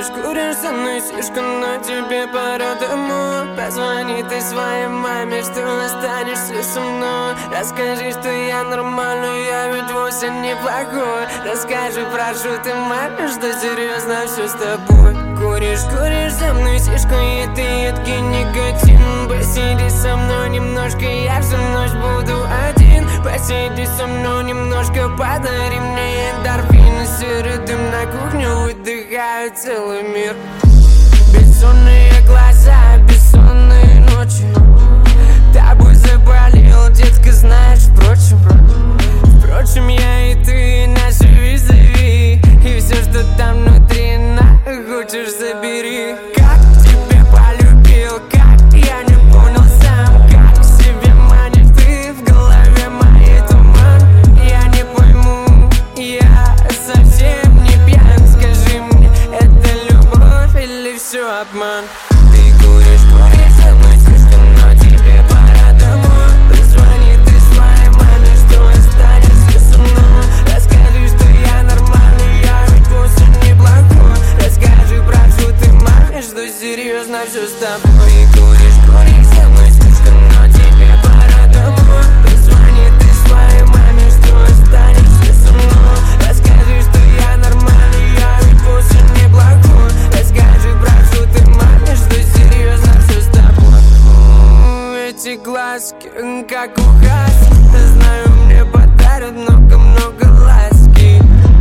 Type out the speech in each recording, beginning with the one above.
куришь со мной сишку, но тебе пора домой. Позвони ты своей маме, что останешься со мной. Расскажи, что я нормальный, я ведь вовсе неплохой. Расскажи, прошу ты маме, что серьезно все с тобой. Куришь со мной сишку, и ты едкий никотин. Посиди со мной немножко, я всю ночь буду один. Посиди со мной немножко, подари мне эндорфины. Серый дым на кухню, выдыхаю целый мир. Бессонные глаза, бессонные ночи. Тобой заболел, детка, знаешь, впрочем, я и ты, наши визави. И все, что там внутри, хочешь, забери. Как тебя полюбил, как я не понял сам. Как к себе манишь ты, в голове моей туман. Я не пойму, я совсем не пьян. Скажи мне, это любовь или все обман? Ты куришь со мной сишку, но тебе пора домой. Позвони ты своей маме, что останешься со мной. Расскажи, что я нормальный, я ведь вовсе неплохой. Расскажи, прошу ты маме, что серьезно все с тобой. Ты куришь со мной сишку, но тебе пора домой. Позвони ты своей маме, что останешься со мной. Расскажи, что я нормальный, я ведь вовсе неплохой. Расскажи, прошу ты маме, что серьезно все с тобой. Эти глазки, как у Хаски, знаю, мне подарят много-много ласки.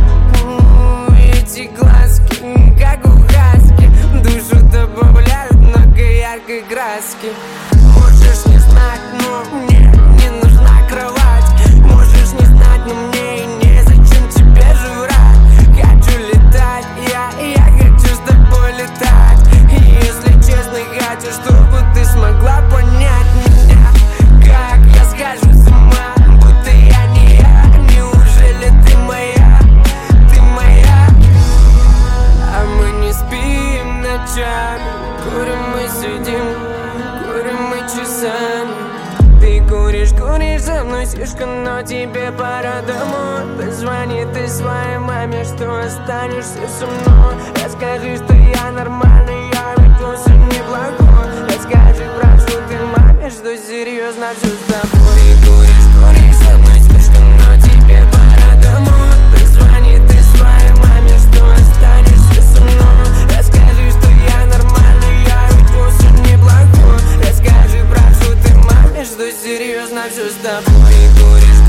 Эти глазки, как у Хаски, душу добавляют много яркой краски. Можешь не знать, но мне не нужна кровать. Можешь не знать, но мне и незачем тебе жрать. Хочу летать, я хочу с тобой летать. И если честно, хочу, чтобы ты смогла понять меня. Как я схожу с ума, будто я не я. Неужели ты моя, ты моя? А мы не спим ночами, курим мы сидим, курим мы часами. Ты куришь со мной сишку, но тебе пора домой. Позвони ты своей маме, что останешься со мной. Расскажи, что я нормальный, я ведь вовсе неплохой. Расскажи, прошу ты маме, что серьезно все с тобой. Ты куришь со мной сишку, но тебе пора домой. Позвони ты своей маме, что останешься со мной. Расскажи, что я нормальный, я ведь вовсе неплохой. Расскажи, прошу ты маме, что серьезно все с тобой. Ты куришь